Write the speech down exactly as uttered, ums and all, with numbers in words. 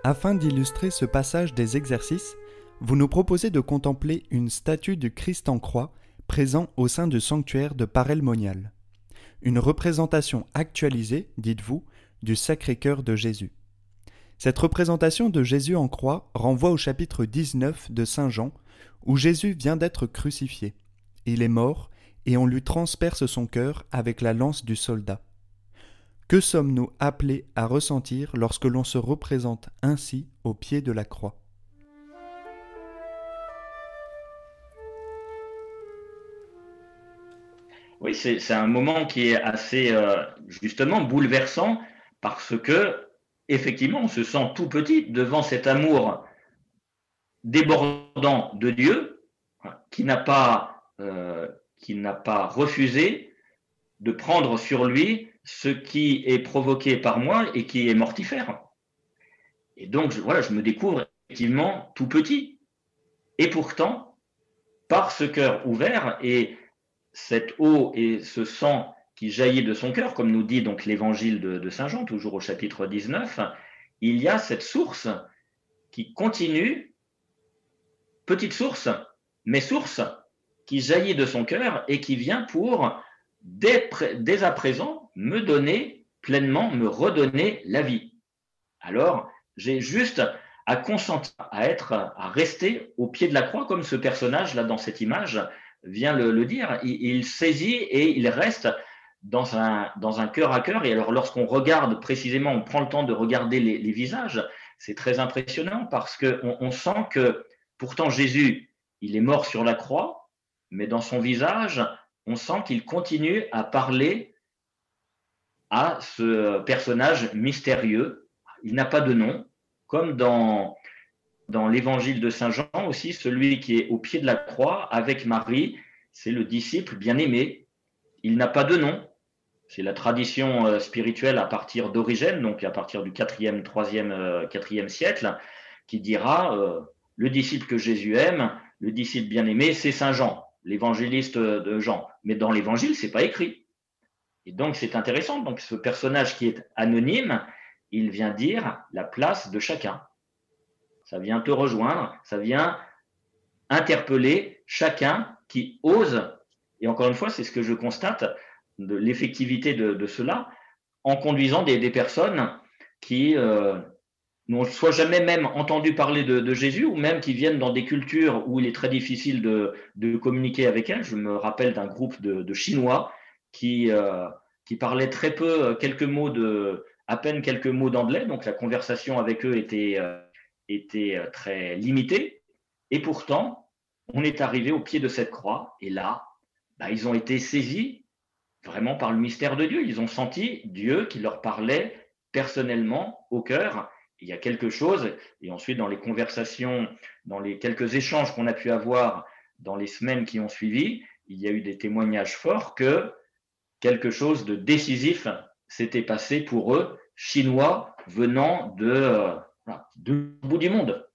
Afin d'illustrer ce passage des exercices, vous nous proposez de contempler une statue du Christ en croix présent au sein du sanctuaire de Paray-le-Monial. Une représentation actualisée, dites-vous, du Sacré-Cœur de Jésus. Cette représentation de Jésus en croix renvoie au chapitre dix-neuf de Saint Jean, où Jésus vient d'être crucifié. Il est mort et on lui transperce son cœur avec la lance du soldat. Que sommes-nous appelés à ressentir lorsque l'on se représente ainsi au pied de la croix ? Oui, c'est c'est un moment qui est assez euh, justement bouleversant parce que effectivement, on se sent tout petit devant cet amour débordant de Dieu hein, qui n'a pas euh, qui n'a pas refusé de prendre sur lui ce qui est provoqué par moi et qui est mortifère. Et donc, je, voilà, je me découvre effectivement tout petit. Et pourtant, par ce cœur ouvert et cette eau et ce sang qui jaillit de son cœur, comme nous dit donc l'évangile de, de Saint Jean, toujours au chapitre dix-neuf, il y a cette source qui continue, petite source, mais source qui jaillit de son cœur et qui vient pour, dès, dès à présent, me donner pleinement, me redonner la vie. Alors, j'ai juste à consentir, à être, à rester au pied de la croix, comme ce personnage là dans cette image vient le, le dire. Il, il saisit et il reste dans un, dans un cœur à cœur. Et alors, lorsqu'on regarde précisément, on prend le temps de regarder les, les visages, c'est très impressionnant parce qu'on on sent que pourtant Jésus, il est mort sur la croix, mais dans son visage, on sent qu'il continue à parler à ce personnage mystérieux. Il n'a pas de nom, comme dans, dans l'évangile de Saint Jean aussi, celui qui est au pied de la croix avec Marie, c'est le disciple bien-aimé. Il n'a pas de nom. C'est la tradition spirituelle à partir d'Origène, donc à partir du quatrième, troisième, quatrième siècle, qui dira euh, le disciple que Jésus aime, le disciple bien-aimé, c'est Saint Jean, l'évangéliste de Jean. Mais dans l'évangile, c'est pas écrit. Et donc, c'est intéressant. Donc, ce personnage qui est anonyme, il vient dire la place de chacun. Ça vient te rejoindre, ça vient interpeller chacun qui ose. Et encore une fois, c'est ce que je constate de l'effectivité de, de cela en conduisant des, des personnes qui euh, n'ont soit jamais même entendu parler de, de, Jésus ou même qui viennent dans des cultures où il est très difficile de, de communiquer avec elles. Je me rappelle d'un groupe de, de Chinois qui, euh, qui parlaient très peu, quelques mots de, à peine quelques mots d'anglais, donc la conversation avec eux était, euh, était très limitée. Et pourtant, on est arrivé au pied de cette croix et là, bah, ils ont été saisis vraiment par le mystère de Dieu. Ils ont senti Dieu qui leur parlait personnellement au cœur. Il y a quelque chose, et ensuite dans les conversations, dans les quelques échanges qu'on a pu avoir dans les semaines qui ont suivi, il y a eu des témoignages forts que quelque chose de décisif s'était passé pour eux, Chinois venant de, euh, de bout du monde.